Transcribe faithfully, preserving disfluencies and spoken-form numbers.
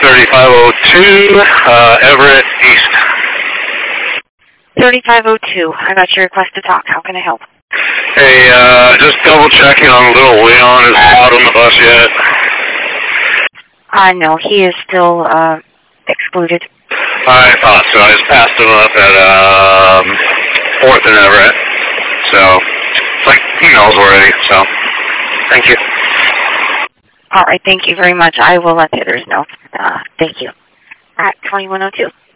thirty-five oh two, uh, Everett East. thirty-five oh two, I got your request to talk. How can I help? Hey, uh, just double checking on little Leon. Is he out on the bus yet? Uh, no, he is still, uh, excluded. I thought so. I just passed him up at, um, fourth and Everett. So, it's like, he knows already, so, thank you. All right, thank you very much. I will let the others know. Uh, thank you. At twenty-one oh two.